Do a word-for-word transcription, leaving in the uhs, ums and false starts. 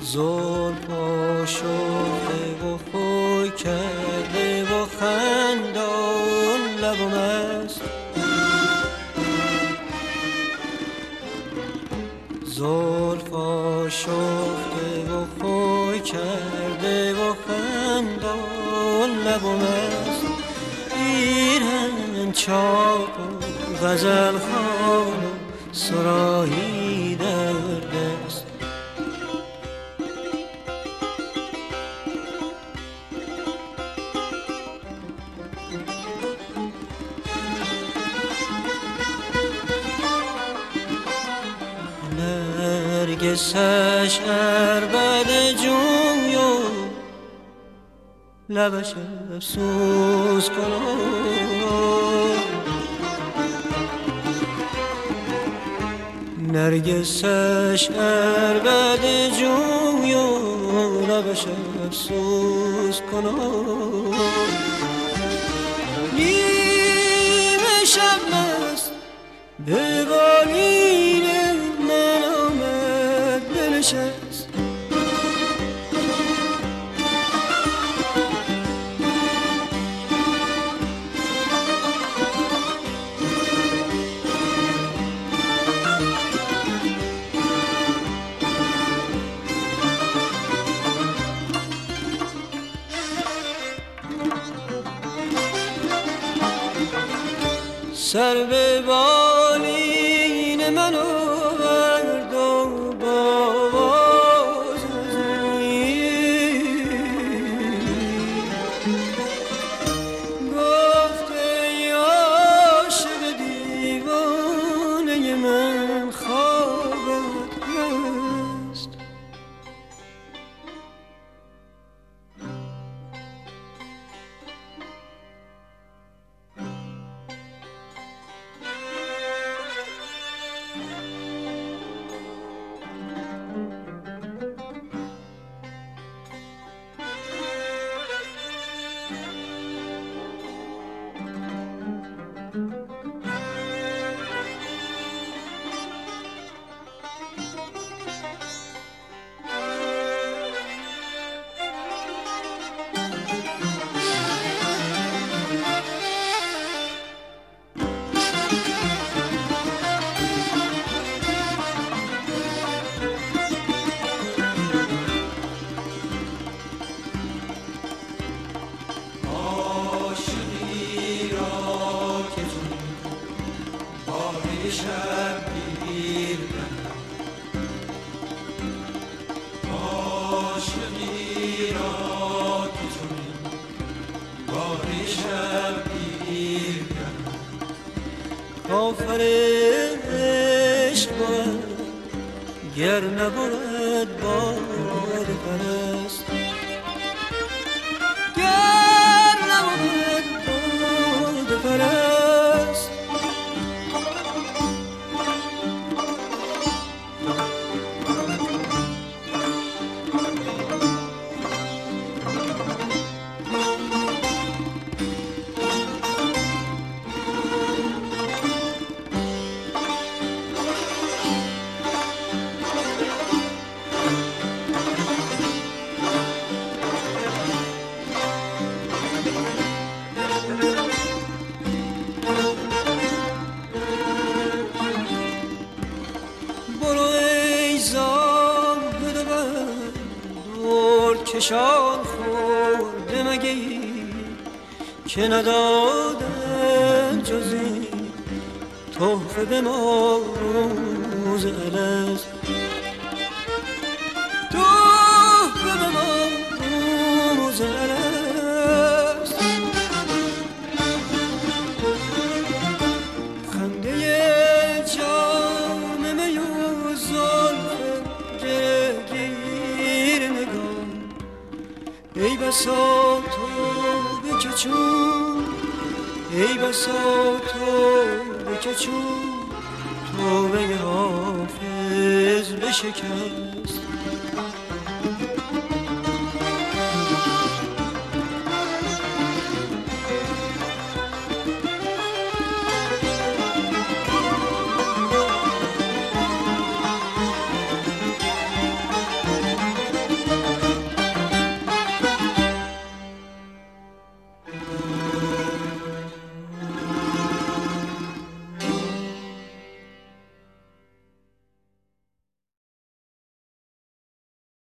زلف آشفته و خوی کرده و خندان لبم است. زلف آشفته و خوی کرده و خندان لبم است. ایران چاق و غزل خوان و سراهی در دست. نرگسش عربد جوی و لبش افسوس کنم. نرگسش عربد جوی و لبش افسوس کنم. نیمه شب مست به بالین من آمد بنشست. سر به بالین من آورد و باز گفت ای عاشق دیوانه من خوابت هست. آفر عشق بود گر نبود باد پرست. گر نبود باد پرست. کشان خورده مگه که ندادن جزی تحفه به ما روز الست. تحفه به ما روز الست. خنده جام می و زلف گرهگیر نگاه. ای بسا تو به چون، ای بسا تو به چون توبه حافظ بشکست.